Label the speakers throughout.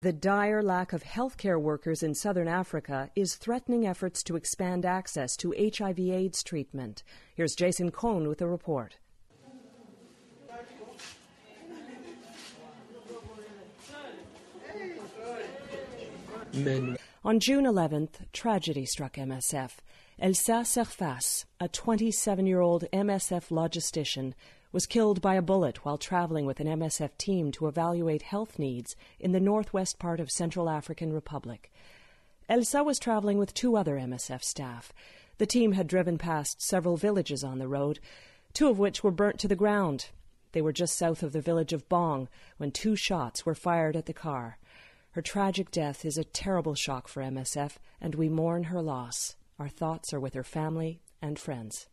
Speaker 1: The dire lack of healthcare workers in southern Africa is threatening efforts to expand access to HIV/AIDS treatment. Here's Jason Cohn with a report. On June 11th, tragedy struck MSF. Elsa Serfas, a 27-year-old MSF logistician, was killed by a bullet while traveling with an MSF team to evaluate health needs in the northwest part of Central African Republic. Elsa was traveling with two other MSF staff. The team had driven past several villages on the road, two of which were burnt to the ground. They were just south of the village of Bong when two shots were fired at the car. Her tragic death is a terrible shock for MSF, and we mourn her loss. Our thoughts are with her family and friends.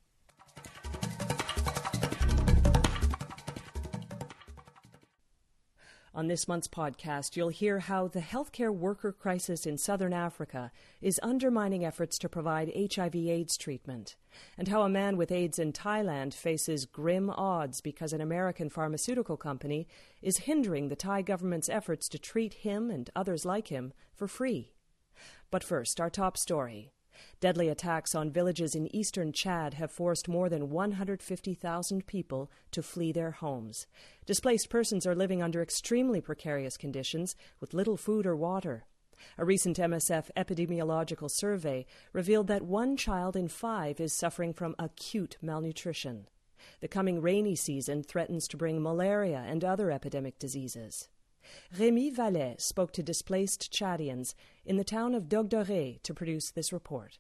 Speaker 1: On this month's podcast, you'll hear how the healthcare worker crisis in southern Africa is undermining efforts to provide HIV/AIDS treatment, and how a man with AIDS in Thailand faces grim odds because an American pharmaceutical company is hindering the Thai government's efforts to treat him and others like him for free. But first, our top story. Deadly attacks on villages in eastern Chad have forced more than 150,000 people to flee their homes. Displaced persons are living under extremely precarious conditions with little food or water. A recent MSF epidemiological survey revealed that 1 child in 5 is suffering from acute malnutrition. The coming rainy season threatens to bring malaria and other epidemic diseases. Rémi Vallet spoke to displaced Chadians in the town of Dogdoré to produce this report.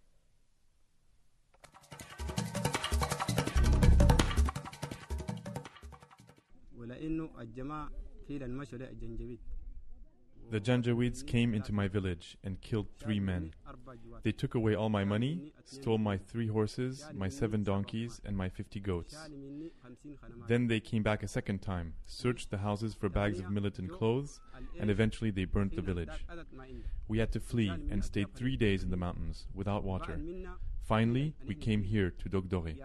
Speaker 2: The Janjaweeds came into my village and killed 3 men. They took away all my money, stole my 3 horses, my 7 donkeys, and my 50 goats. Then they came back a second time, searched the houses for bags of millet and clothes, and eventually they burnt the village. We had to flee and stayed 3 days in the mountains without water. Finally, we came here to Dogdoré.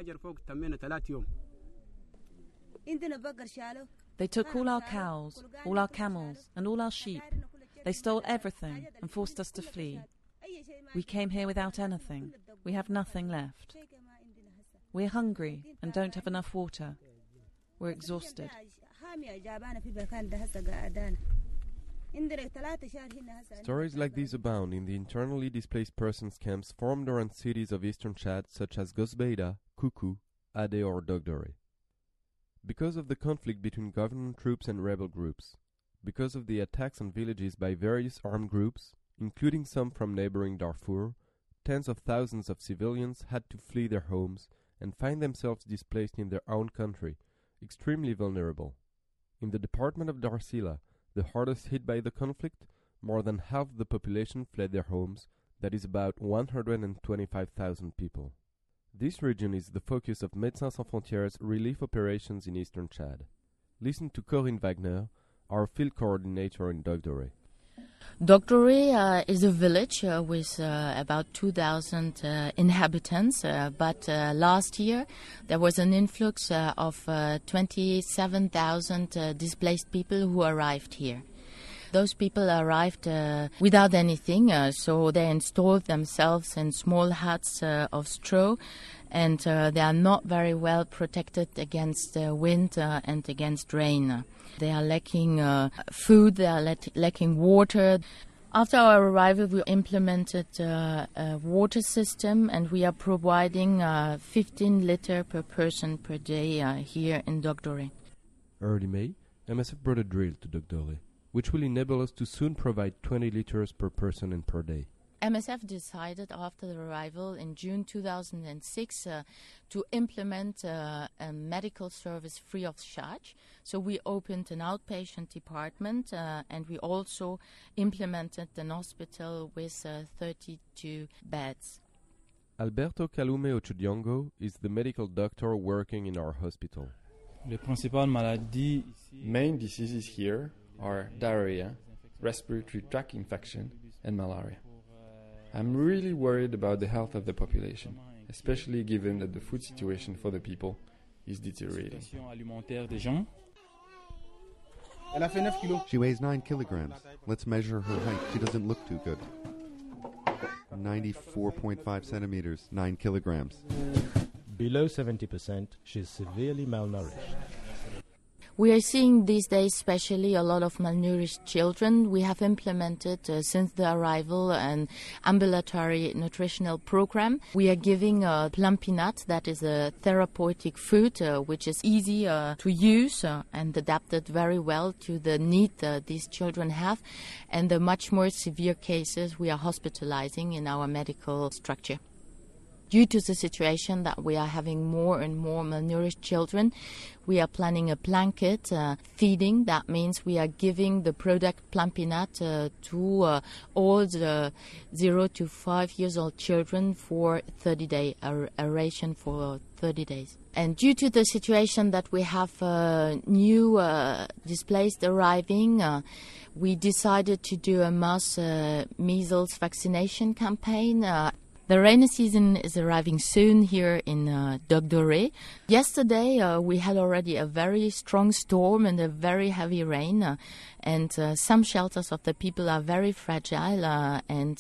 Speaker 3: They took all our cows, all our camels, and all our sheep. They stole everything and forced us to flee. We came here without anything. We have nothing left. We're hungry and don't have enough water. We're exhausted.
Speaker 4: Stories like these abound in the internally displaced persons camps formed around cities of eastern Chad such as Gosbeida, Kuku, Ade or Dogdoré. Because of the conflict between government troops and rebel groups, because of the attacks on villages by various armed groups, including some from neighboring Darfur, tens of thousands of civilians had to flee their homes and find themselves displaced in their own country, extremely vulnerable. In the department of Darcila, the hardest hit by the conflict, more than half the population fled their homes, that is about 125,000 people. This region is the focus of Médecins Sans Frontières relief operations in eastern Chad. Listen to Corinne Wagner, our field coordinator in Dogdoré.
Speaker 5: Dogdoré is a village with about 2,000 inhabitants, but last year there was an influx of 27,000 displaced people who arrived here. Those people arrived without anything, so they installed themselves in small huts of straw, and they are not very well protected against wind and against rain. They are lacking food, they are lacking water. After our arrival, we implemented a water system, and we are providing 15 liters per person per day here in Dogdoré.
Speaker 4: Early May, MSF brought a drill to Dogdoré, which will enable us to soon provide 20 liters per person and per day.
Speaker 5: MSF decided after the arrival in June 2006 to implement a medical service free of charge. So we opened an outpatient department and we also implemented an hospital with 32 beds.
Speaker 4: Alberto Calume Ochudiongo is the medical doctor working in our hospital.
Speaker 6: Main diseases here are diarrhea, respiratory tract infection, and malaria. I'm really worried about the health of the population, especially given that the food situation for the people is deteriorating.
Speaker 7: She weighs 9 kilograms. Let's measure her height. She doesn't look too good. 94.5 centimeters, 9 kilograms.
Speaker 8: Below 70%, she's severely malnourished.
Speaker 5: We are seeing these days especially a lot of malnourished children. We have implemented since the arrival an ambulatory nutritional program. We are giving plum peanut, that is a therapeutic food which is easy to use and adapted very well to the need these children have. And the much more severe cases we are hospitalizing in our medical structure. Due to the situation that we are having more and more malnourished children, we are planning a blanket feeding. That means we are giving the product plum peanut to all the 0 to 5 years old children for 30 days, a ration for 30 days. And due to the situation that we have new displaced arriving, we decided to do a mass measles vaccination campaign. The rainy season is arriving soon here in Dogdoré. Yesterday we had already a very strong storm and a very heavy rain, and some shelters of the people are very fragile, and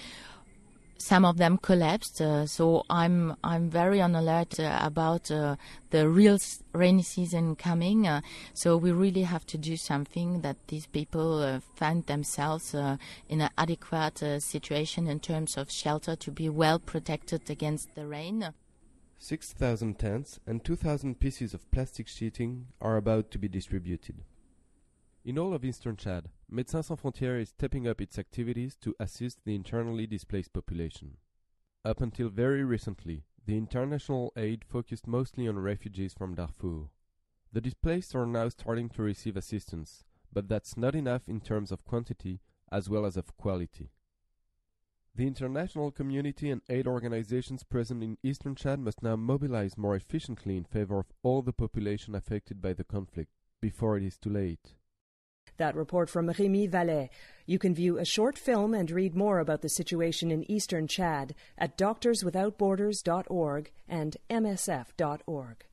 Speaker 5: some of them collapsed. So I'm very on alert about the real rainy season coming. So we really have to do something that these people find themselves in an adequate situation in terms of shelter to be well protected against the rain.
Speaker 4: 6,000 tents and 2,000 pieces of plastic sheeting are about to be distributed. In all of Eastern Chad, Médecins Sans Frontières is stepping up its activities to assist the internally displaced population. Up until very recently, the international aid focused mostly on refugees from Darfur. The displaced are now starting to receive assistance, but that's not enough in terms of quantity as well as of quality. The international community and aid organizations present in Eastern Chad must now mobilize more efficiently in favor of all the population affected by the conflict before it is too late.
Speaker 1: That report from Rémi Vallet. You can view a short film and read more about the situation in eastern Chad at doctorswithoutborders.org and msf.org.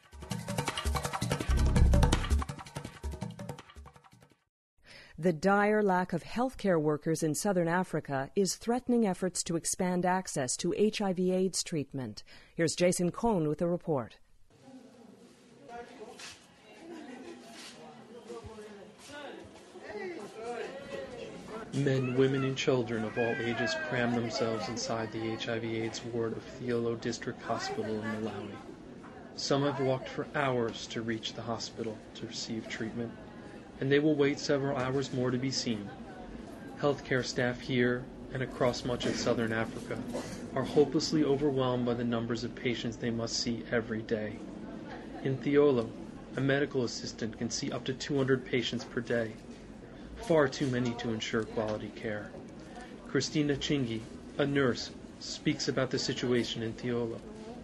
Speaker 1: The dire lack of healthcare workers in southern Africa is threatening efforts to expand access to HIV/AIDS treatment. Here's Jason Cohn with the report.
Speaker 9: Men, women, and children of all ages cram themselves inside the HIV/AIDS ward of Thiolo District Hospital in Malawi. Some have walked for hours to reach the hospital to receive treatment, and they will wait several hours more to be seen. Healthcare staff here and across much of southern Africa are hopelessly overwhelmed by the numbers of patients they must see every day. In Thiolo, a medical assistant can see up to 200 patients per day. Far too many to ensure quality care. Christina Chingi, a nurse, speaks about the situation in Thiolo.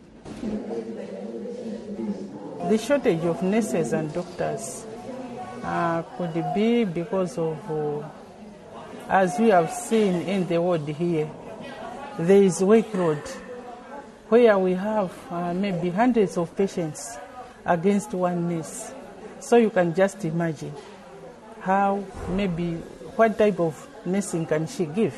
Speaker 10: The shortage of nurses and doctors could be because of, as we have seen in the ward here, there is workload where we have maybe hundreds of patients against one nurse. So you can just imagine what type of nursing can she give?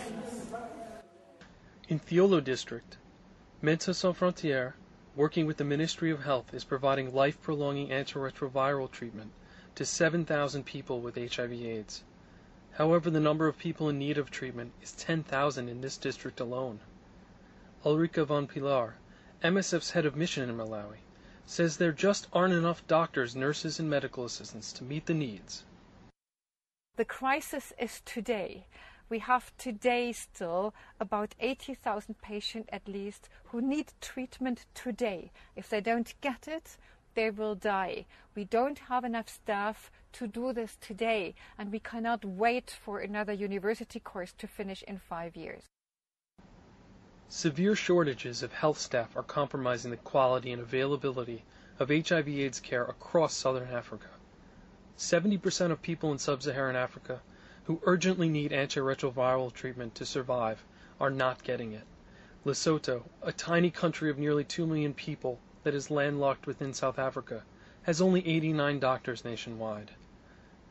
Speaker 9: In Thiolo District, Médecins Sans Frontières, working with the Ministry of Health, is providing life-prolonging antiretroviral treatment to 7,000 people with HIV/AIDS. However, the number of people in need of treatment is 10,000 in this district alone. Ulrika von Pilar, MSF's head of mission in Malawi, says there just aren't enough doctors, nurses, and medical assistants to meet the needs.
Speaker 11: The crisis is today. We have today still about 80,000 patients at least who need treatment today. If they don't get it, they will die. We don't have enough staff to do this today, and we cannot wait for another university course to finish in 5 years.
Speaker 9: Severe shortages of health staff are compromising the quality and availability of HIV/AIDS care across southern Africa. 70% of people in sub-Saharan Africa who urgently need antiretroviral treatment to survive are not getting it. Lesotho, a tiny country of nearly 2 million people that is landlocked within South Africa, has only 89 doctors nationwide.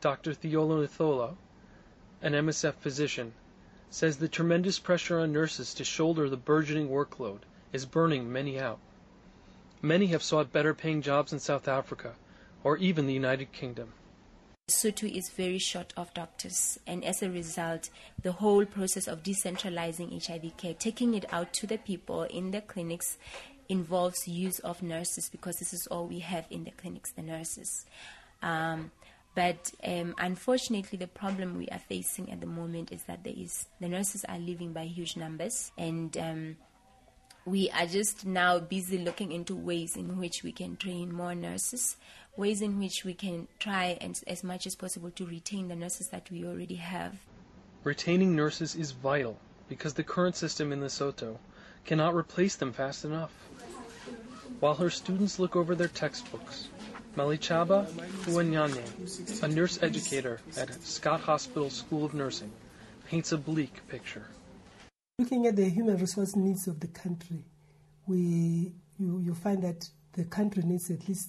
Speaker 9: Dr. Theola Nuthola, an MSF physician, says the tremendous pressure on nurses to shoulder the burgeoning workload is burning many out. Many have sought better paying jobs in South Africa or even the United Kingdom.
Speaker 12: Lesotho is very short of doctors, and as a result, the whole process of decentralizing HIV care, taking it out to the people in the clinics, involves use of nurses, because this is all we have in the clinics, the nurses. But unfortunately, the problem we are facing at the moment is that the nurses are leaving by huge numbers, and we are just now busy looking into ways in which we can train more nurses, ways in which we can try and as much as possible to retain the nurses that we already have.
Speaker 9: Retaining nurses is vital because the current system in Lesotho cannot replace them fast enough. While her students look over their textbooks, Malichaba Fuanyane, a nurse educator at Scott Hospital School of Nursing, paints a bleak picture.
Speaker 13: Looking at the human resource needs of the country, you find that the country needs at least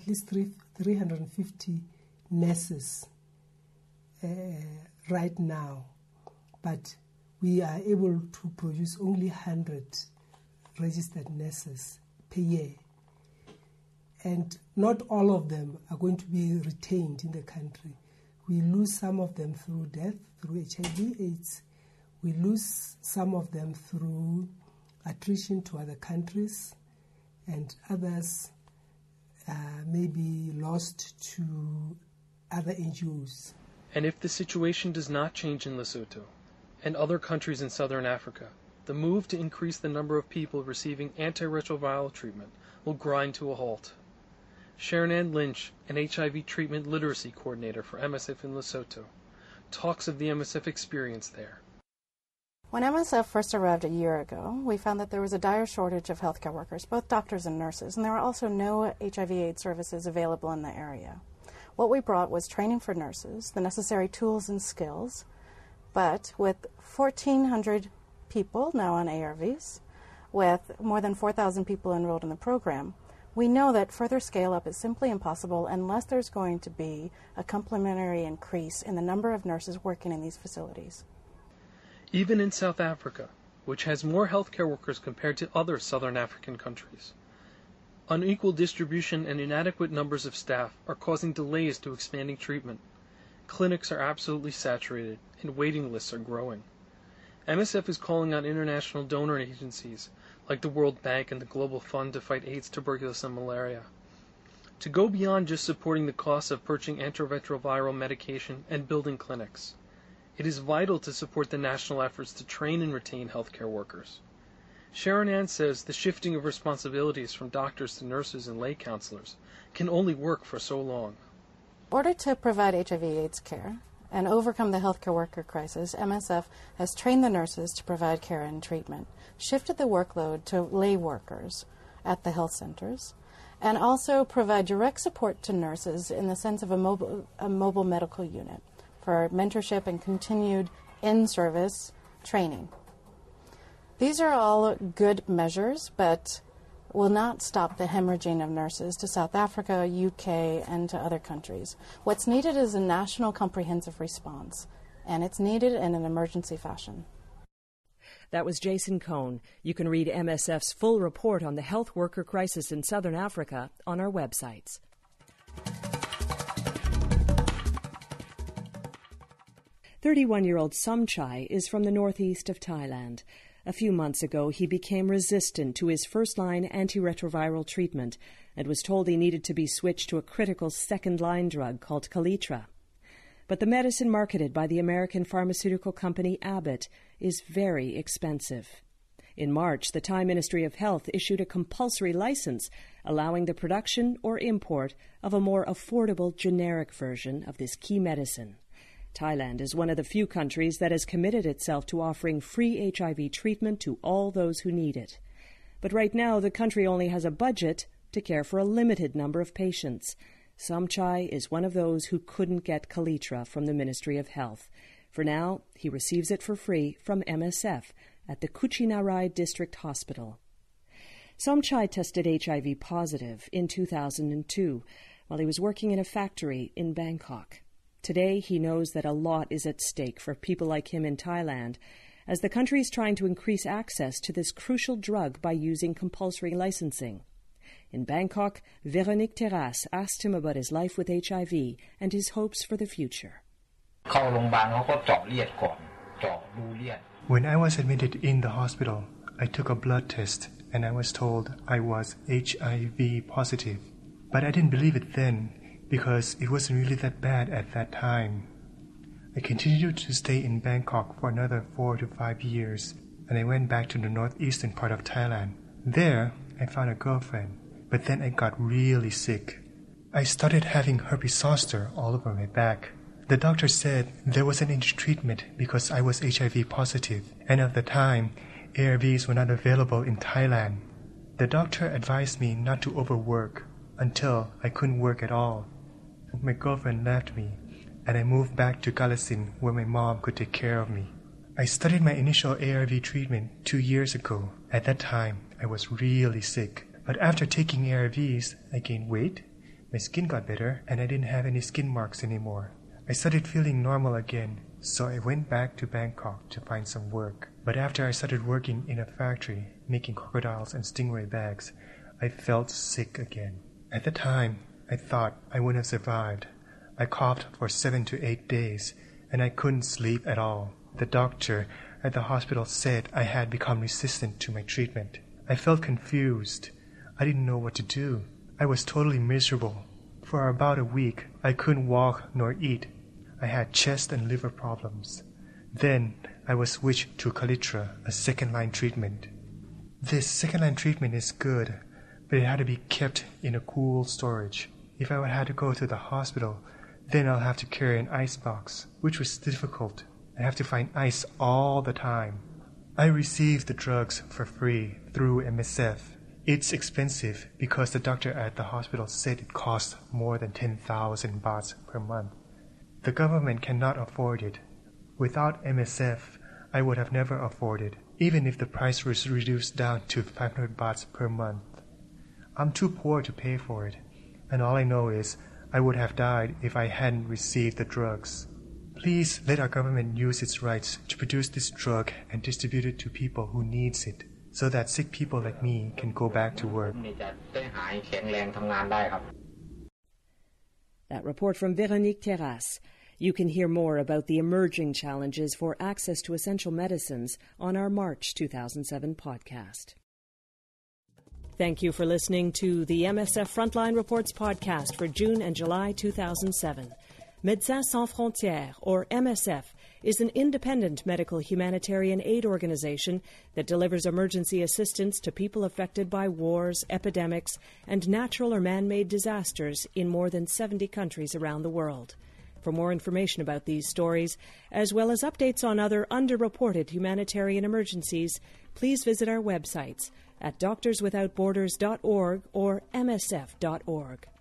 Speaker 13: 350 nurses right now, but we are able to produce only 100 registered nurses per year. And not all of them are going to be retained in the country. We lose some of them through death, through HIV/AIDS. We lose some of them through attrition to other countries, and others may be lost to other NGOs.
Speaker 9: And if the situation does not change in Lesotho and other countries in southern Africa, the move to increase the number of people receiving antiretroviral treatment will grind to a halt. Sharon Ann Lynch, an HIV treatment literacy coordinator for MSF in Lesotho, talks of the MSF experience there.
Speaker 14: When MSF first arrived a year ago, we found that there was a dire shortage of healthcare workers, both doctors and nurses, and there were also no HIV/AIDS services available in the area. What we brought was training for nurses, the necessary tools and skills, but with 1,400 people now on ARVs, with more than 4,000 people enrolled in the program, we know that further scale-up is simply impossible unless there's going to be a complementary increase in the number of nurses working in these facilities.
Speaker 9: Even in South Africa, which has more healthcare workers compared to other southern African countries, unequal distribution and inadequate numbers of staff are causing delays to expanding treatment. Clinics are absolutely saturated, and waiting lists are growing. MSF is calling on international donor agencies like the World Bank and the Global Fund to fight AIDS, tuberculosis, and malaria, to go beyond just supporting the costs of purchasing antiretroviral medication and building clinics. It is vital to support the national efforts to train and retain healthcare workers. Sharon Ann says the shifting of responsibilities from doctors to nurses and lay counselors can only work for so long.
Speaker 14: In order to provide HIV/AIDS care and overcome the healthcare worker crisis, MSF has trained the nurses to provide care and treatment, shifted the workload to lay workers at the health centers, and also provide direct support to nurses in the sense of a mobile medical unit for mentorship and continued in-service training. These are all good measures, but will not stop the hemorrhaging of nurses to South Africa, UK, and to other countries. What's needed is a national comprehensive response, and it's needed in an emergency fashion.
Speaker 1: That was Jason Cohn. You can read MSF's full report on the health worker crisis in southern Africa on our websites. 31-year-old Somchai is from the northeast of Thailand. A few months ago, he became resistant to his first-line antiretroviral treatment and was told he needed to be switched to a critical second-line drug called Kaletra. But the medicine marketed by the American pharmaceutical company Abbott is very expensive. In March, the Thai Ministry of Health issued a compulsory license allowing the production or import of a more affordable generic version of this key medicine. Thailand is one of the few countries that has committed itself to offering free HIV treatment to all those who need it. But right now, the country only has a budget to care for a limited number of patients. Somchai is one of those who couldn't get Kaletra from the Ministry of Health. For now, he receives it for free from MSF at the Kuchinarai District Hospital. Somchai tested HIV positive in 2002 while he was working in a factory in Bangkok. Today, he knows that a lot is at stake for people like him in Thailand, as the country is trying to increase access to this crucial drug by using compulsory licensing. In Bangkok, Véronique Terrasse asked him about his life with HIV and his hopes for the future.
Speaker 15: When I was admitted in the hospital, I took a blood test and I was told I was HIV positive. But I didn't believe it then because it wasn't really that bad at that time. I continued to stay in Bangkok for another 4 to 5 years, and I went back to the northeastern part of Thailand. There, I found a girlfriend, but then I got really sick. I started having herpes zoster all over my back. The doctor said there wasn't any treatment because I was HIV positive, and at the time, ARVs were not available in Thailand. The doctor advised me not to overwork until I couldn't work at all. My girlfriend left me, and I moved back to Kalasin where my mom could take care of me. I started my initial ARV treatment 2 years ago. At that time, I was really sick. But after taking ARVs, I gained weight, my skin got better, and I didn't have any skin marks anymore. I started feeling normal again, so I went back to Bangkok to find some work. But after I started working in a factory, making crocodiles and stingray bags, I felt sick again. At the time, I thought I wouldn't have survived. I coughed for 7 to 8 days, and I couldn't sleep at all. The doctor at the hospital said I had become resistant to my treatment. I felt confused. I didn't know what to do. I was totally miserable. For about a week, I couldn't walk nor eat. I had chest and liver problems. Then I was switched to Calitra, a second-line treatment. This second-line treatment is good, but it had to be kept in a cool storage. If I had to go to the hospital, then I'll have to carry an ice box, which was difficult. I have to find ice all the time. I received the drugs for free through MSF. It's expensive because the doctor at the hospital said it costs more than 10,000 bahts per month. The government cannot afford it. Without MSF, I would have never afforded, even if the price was reduced down to 500 bahts per month. I'm too poor to pay for it, and all I know is I would have died if I hadn't received the drugs. Please let our government use its rights to produce this drug and distribute it to people who needs it, so that sick people like me can go back to work.
Speaker 1: That report from Véronique Terrasse. You can hear more about the emerging challenges for access to essential medicines on our March 2007 podcast. Thank you for listening to the MSF Frontline Reports podcast for June and July 2007. Médecins Sans Frontières, or MSF, is an independent medical humanitarian aid organization that delivers emergency assistance to people affected by wars, epidemics, and natural or man-made disasters in more than 70 countries around the world. For more information about these stories, as well as updates on other underreported humanitarian emergencies, please visit our websites at doctorswithoutborders.org or msf.org.